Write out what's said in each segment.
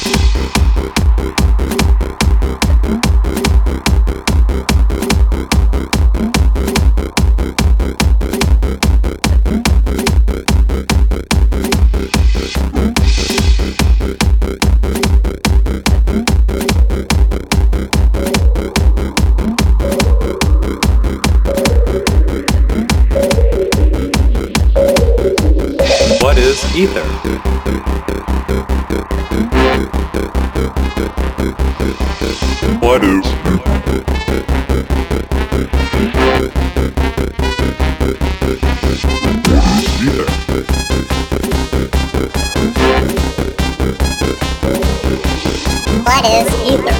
What is ether? What is ether? What is ether?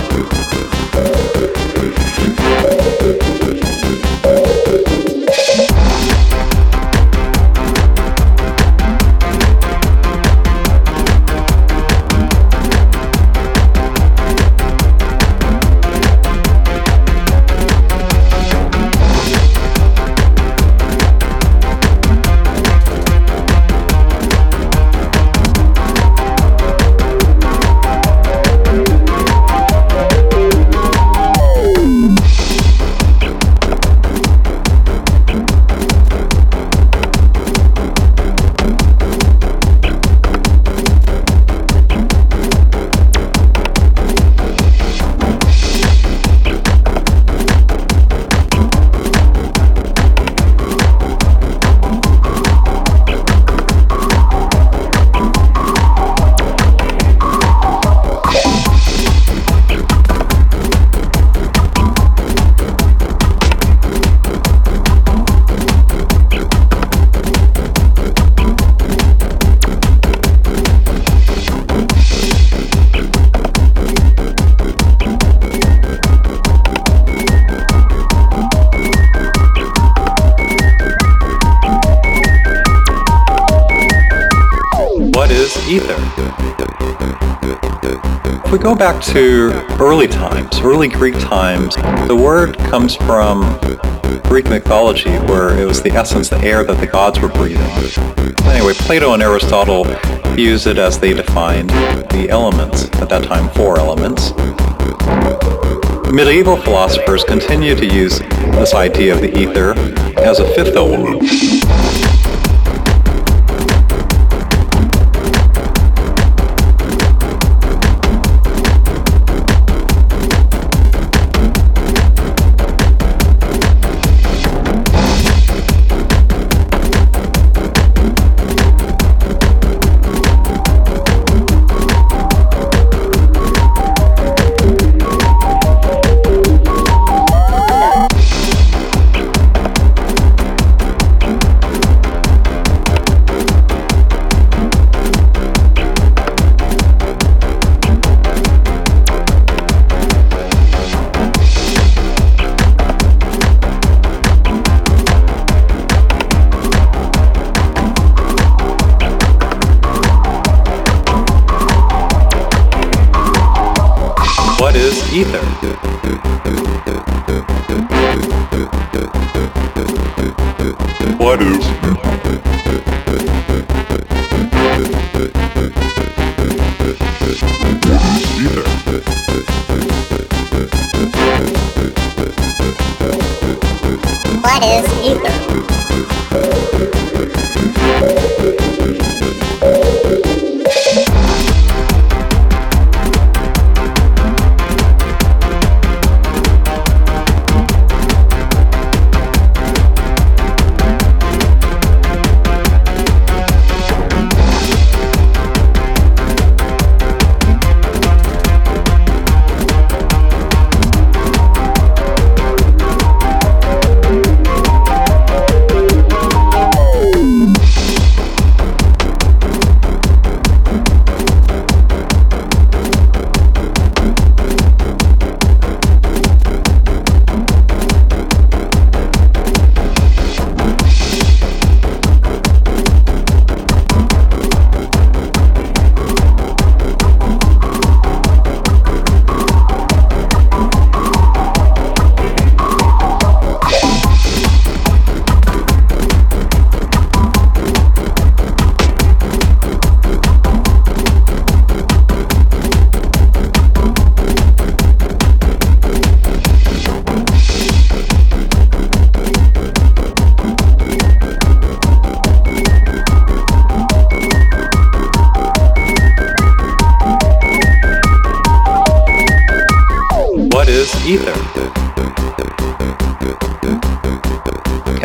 What is ether? If we go back to early times, early Greek times, the word comes from Greek mythology, where it was the essence, the air that the gods were breathing. Anyway, Plato and Aristotle used it as they defined the elements, at that time 4 elements. Medieval philosophers continue to use this idea of the ether as a 5th element. What is ether? What is ether? What is ether?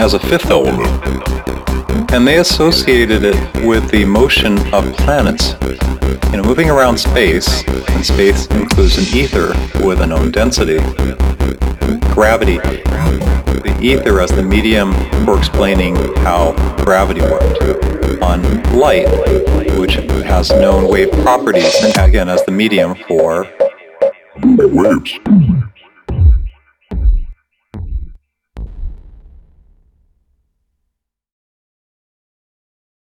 as a fifth element. And they associated it with the motion of planets. Moving around space, and space includes an ether with a known density. Gravity, the ether as the medium for explaining how gravity worked. On light, which has known wave properties, and again as the medium for waves.